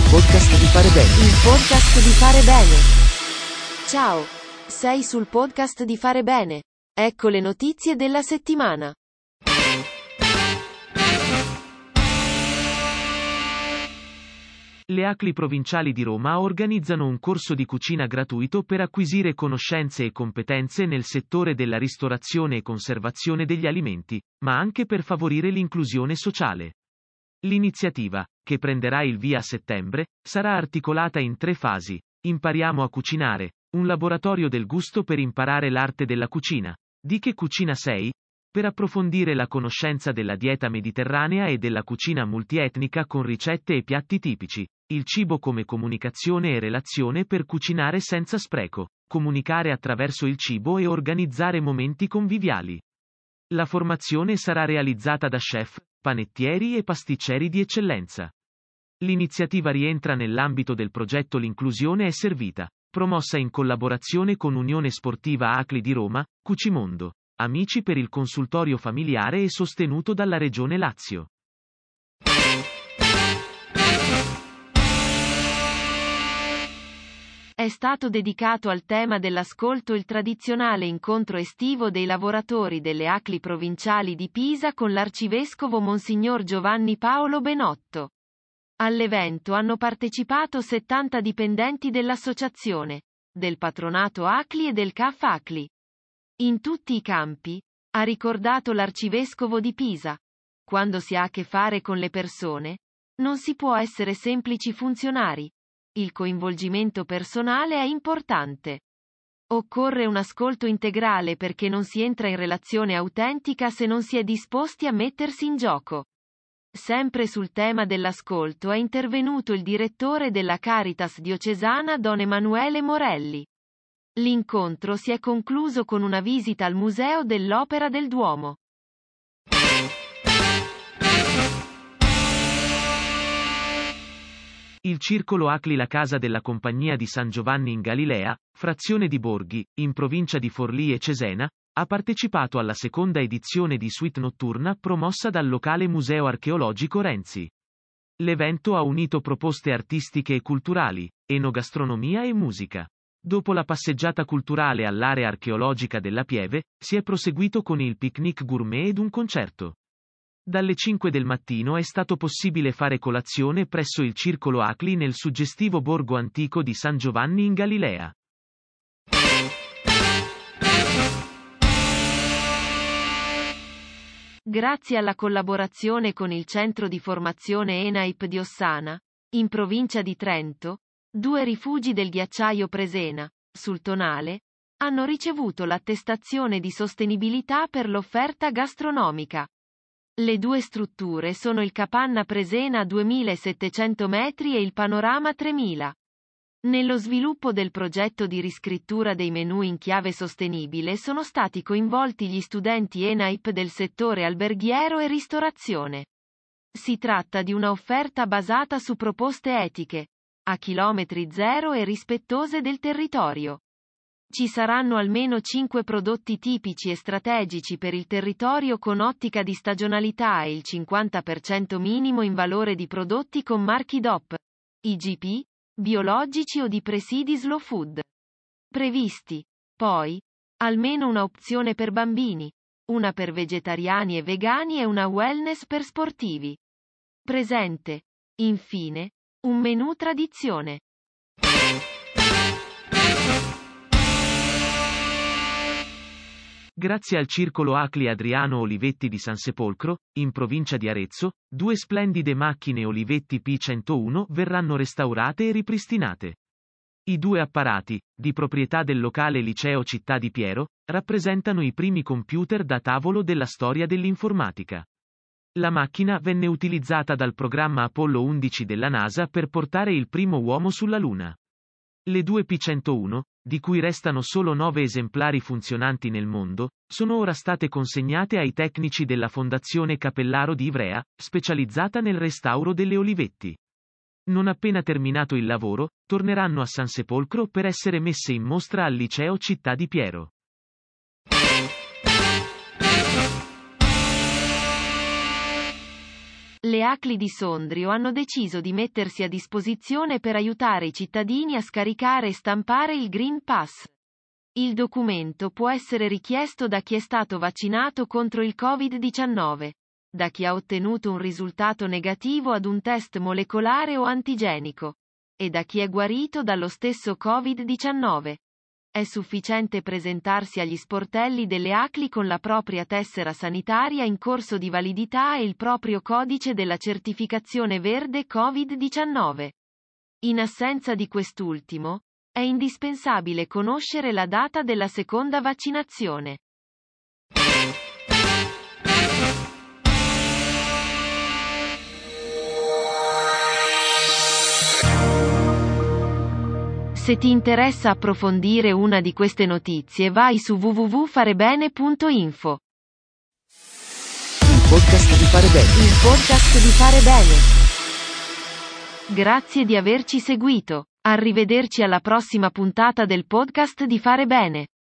podcast di fare bene. Il podcast di fare bene. Ciao, sei sul podcast di fare bene. Ecco le notizie della settimana. Le ACLI provinciali di Roma organizzano un corso di cucina gratuito per acquisire conoscenze e competenze nel settore della ristorazione e conservazione degli alimenti, ma anche per favorire l'inclusione sociale. L'iniziativa, che prenderà il via a settembre, sarà articolata in 3 fasi. Impariamo a cucinare, un laboratorio del gusto per imparare l'arte della cucina. Di che cucina sei? Per approfondire la conoscenza della dieta mediterranea e della cucina multietnica con ricette e piatti tipici. Il cibo come comunicazione e relazione per cucinare senza spreco, comunicare attraverso il cibo e organizzare momenti conviviali. La formazione sarà realizzata da chef, panettieri e pasticceri di eccellenza. L'iniziativa rientra nell'ambito del progetto L'inclusione è servita, promossa in collaborazione con Unione Sportiva ACLI di Roma, Cucimondo, Amici per il consultorio familiare e sostenuto dalla Regione Lazio. È stato dedicato al tema dell'ascolto il tradizionale incontro estivo dei lavoratori delle ACLI provinciali di Pisa con l'arcivescovo Monsignor Giovanni Paolo Benotto. All'evento hanno partecipato 70 dipendenti dell'associazione, del patronato ACLI e del CAF ACLI. In tutti i campi, ha ricordato l'arcivescovo di Pisa. Quando si ha a che fare con le persone, non si può essere semplici funzionari. Il coinvolgimento personale è importante. Occorre un ascolto integrale perché non si entra in relazione autentica se non si è disposti a mettersi in gioco. Sempre sul tema dell'ascolto è intervenuto il direttore della Caritas diocesana Don Emanuele Morelli. L'incontro si è concluso con una visita al Museo dell'Opera del Duomo. Il Circolo ACLI La Casa della Compagnia di San Giovanni in Galilea, frazione di Borghi, in provincia di Forlì e Cesena, ha partecipato alla seconda edizione di Suite Notturna promossa dal locale Museo Archeologico Renzi. L'evento ha unito proposte artistiche e culturali, enogastronomia e musica. Dopo la passeggiata culturale all'area archeologica della Pieve, si è proseguito con il picnic gourmet ed un concerto. Dalle 5 del mattino è stato possibile fare colazione presso il Circolo ACLI nel suggestivo borgo antico di San Giovanni in Galilea. Grazie alla collaborazione con il centro di formazione ENAIP di Ossana, in provincia di Trento, 2 rifugi del ghiacciaio Presena, sul Tonale, hanno ricevuto l'attestazione di sostenibilità per l'offerta gastronomica. Le 2 strutture sono il Capanna Presena a 2700 metri e il Panorama 3000. Nello sviluppo del progetto di riscrittura dei menù in chiave sostenibile sono stati coinvolti gli studenti ENAIP del settore alberghiero e ristorazione. Si tratta di una offerta basata su proposte etiche, a chilometri zero e rispettose del territorio. Ci saranno almeno 5 prodotti tipici e strategici per il territorio con ottica di stagionalità e il 50% minimo in valore di prodotti con marchi DOP, IGP, biologici o di presidi slow food. Previsti, poi, almeno una opzione per bambini, una per vegetariani e vegani e una wellness per sportivi. Presente, infine, un menù tradizione. Grazie al Circolo ACLI Adriano Olivetti di San Sepolcro, in provincia di Arezzo, 2 splendide macchine Olivetti P101 verranno restaurate e ripristinate. I 2 apparati, di proprietà del locale Liceo Città di Piero, rappresentano i primi computer da tavolo della storia dell'informatica. La macchina venne utilizzata dal programma Apollo 11 della NASA per portare il primo uomo sulla Luna. Le 2 P101, di cui restano solo 9 esemplari funzionanti nel mondo, sono ora state consegnate ai tecnici della Fondazione Capellaro di Ivrea, specializzata nel restauro delle Olivetti. Non appena terminato il lavoro, torneranno a San Sepolcro per essere messe in mostra al Liceo Città di Piero. Le ACLI di Sondrio hanno deciso di mettersi a disposizione per aiutare i cittadini a scaricare e stampare il Green Pass. Il documento può essere richiesto da chi è stato vaccinato contro il Covid-19, da chi ha ottenuto un risultato negativo ad un test molecolare o antigenico, e da chi è guarito dallo stesso Covid-19. È sufficiente presentarsi agli sportelli delle ACLI con la propria tessera sanitaria in corso di validità e il proprio codice della certificazione verde Covid-19. In assenza di quest'ultimo, è indispensabile conoscere la data della seconda vaccinazione. Se ti interessa approfondire una di queste notizie, vai su www.farebene.info. Il podcast di Fare Bene. Il podcast di Fare Bene. Grazie di averci seguito. Arrivederci alla prossima puntata del podcast di Fare Bene.